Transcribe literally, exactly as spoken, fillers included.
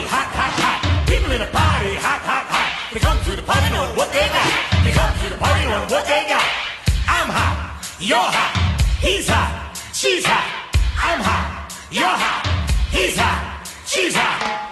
hot, hot, hot. People in the party, hot, hot, hot. They come to the party knowing what they got. They come to the party knowing what they got. I'm hot, you're hot, he's hot, she's hot. I'm hot, you're hot, he's hot, she's hot.